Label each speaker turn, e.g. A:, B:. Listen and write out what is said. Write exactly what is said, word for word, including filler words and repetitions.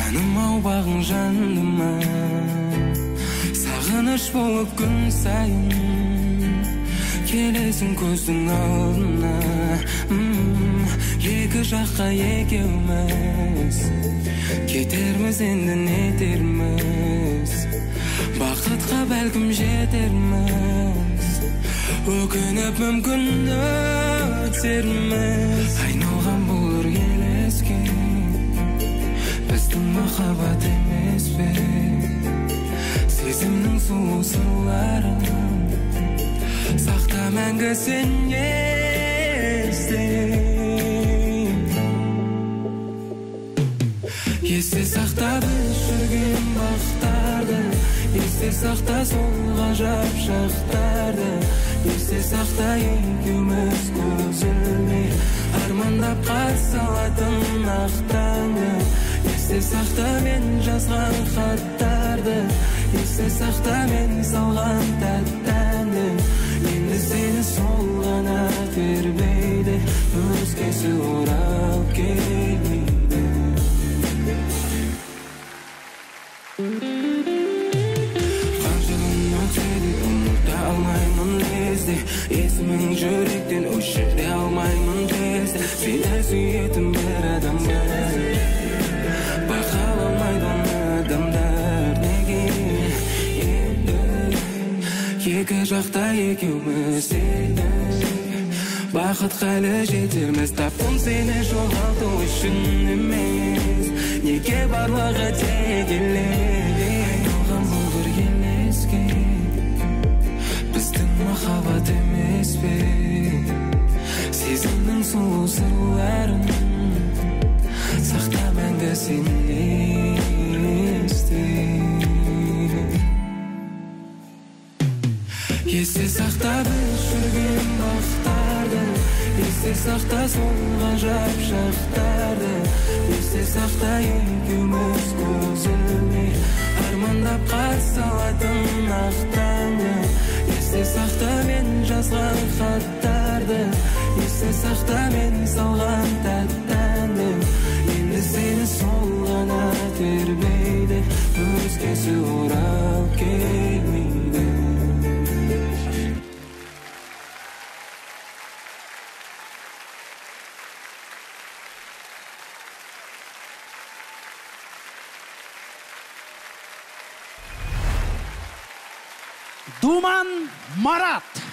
A: жаным ау бағың жандыма, сағыныш болып күн сайын келесің көздің алдына. Екі жаққа екеуміз кетерміз, енді нетерміз, бақытқа бәлкім жетерміз, өкініп мүмкін өтерміз. Айналған бұл іргелеске біздің махаббат емес пе, сезімнің сұлу сырларын сақта мәңгі сен есте. Есте сақта біз жүрген бақтарды, есте сақта сол ғажап шақтарды, есте сақта екеуміз көз ілмей армандап қарсы алатын ақ таңды. Есте сақта мен жазған хаттарды, есте сақта мен салған тәтті әнді. Енді сені сол ғана тербейді, өзгесі оралып келмейді. Қанша күн өтсе де ұмыта алмаймын лезде, есімің жүректен өшіре алмаймын тезде. Сені сүйетін бір адам бар, бақаламайды оны адамдар неге. Енді екі жақта екеуміз еді, бақытқа әлі жетерміз. Таптым сені жоғалту үшін емес, неге барлығы тек елеге. Айналған бұл іргелеске біздің махаббат емес пе, сезімнің сұлу сырларын сақта мәңгі сен есте. Есте сақта біз жүрген бақтарды, есте сақта сол ғажап шақтарды, есте сақта екеуміз көз ілмей армандап қарсы алатын ақ таңды. Есте сақта мен жазған хаттарды, есте сақта мен салған тәтті әнді. Енді сені сол ғана тербейді, өзгесі оралып келмейді.
B: Думан Марат.